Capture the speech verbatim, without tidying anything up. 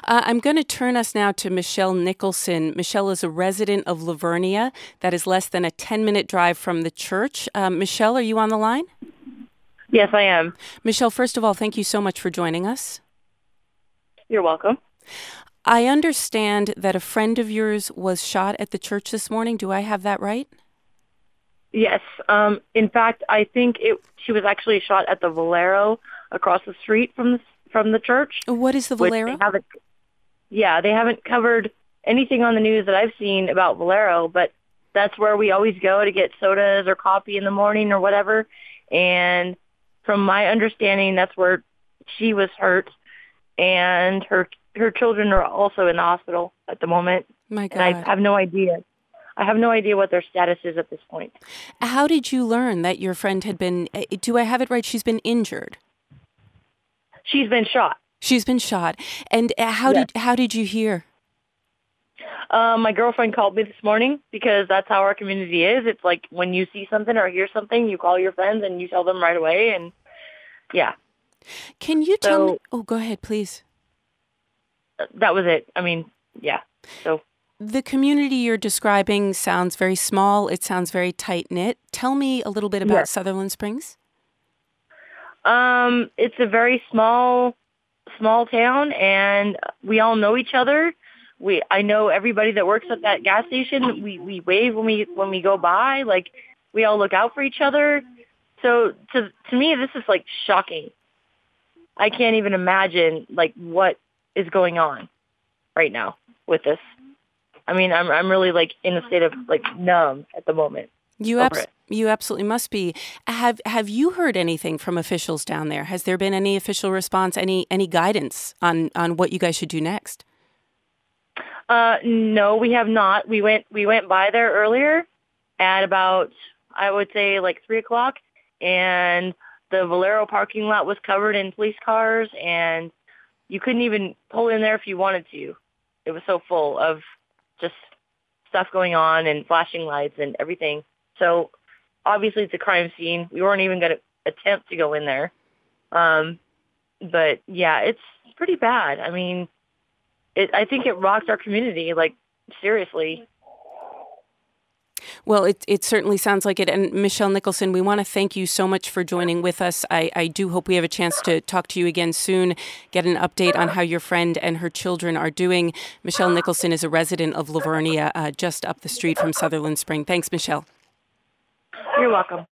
Uh, I'm going to turn us now to Michelle Nicholson. Michelle is a resident of Lavernia. That is less than a ten-minute drive from the church. Um, Michelle, are you on the line? Yes, I am. Michelle, first of all, thank you so much for joining us. You're welcome. I understand that a friend of yours was shot at the church this morning. Do I have that right? Yes. Um, in fact, I think it. She was actually shot at the Valero across the street from the, from the church. What is the Valero? Which they haven't, yeah, they haven't covered anything on the news that I've seen about Valero, but that's where we always go to get sodas or coffee in the morning or whatever. And from my understanding, that's where she was hurt, and her her children are also in the hospital at the moment. My God. And I have no idea. I have no idea what their status is at this point. How did you learn that your friend had been, do I have it right? She's been injured. She's been shot. She's been shot. And how Yes. did how did you hear? Um, my girlfriend called me this morning because that's how our community is. It's like when you see something or hear something, you call your friends and you tell them right away. And yeah. Can you tell So- me? Oh, go ahead, please. That was it. I mean, yeah. So The community you're describing sounds very small. It sounds very tight-knit. Tell me a little bit about Yes. Sutherland Springs. um, it's a very small, small town, and we all know each other. We I know everybody that works at that gas station. We we wave when we when we go by. Like, we all look out for each other. So to to me, this is like shocking. I can't even imagine like what is going on right now with this. I mean, I'm I'm really like in a state of like numb at the moment. You over abs- it. you absolutely must be. Have have you heard anything from officials down there? Has there been any official response, any any guidance on on what you guys should do next? Uh, no, we have not. We went we went by there earlier at about, I would say, like three o'clock, and the Valero parking lot was covered in police cars, and you couldn't even pull in there if you wanted to. It was so full of just stuff going on and flashing lights and everything. So obviously it's a crime scene. We weren't even going to attempt to go in there. Um, but yeah, it's pretty bad. I mean, it, I think it rocks our community, like, seriously. Well, it it certainly sounds like it. And Michelle Nicholson, we want to thank you so much for joining with us. I, I do hope we have a chance to talk to you again soon, get an update on how your friend and her children are doing. Michelle Nicholson is a resident of Lavernia, uh, just up the street from Sutherland Spring. Thanks, Michelle. You're welcome.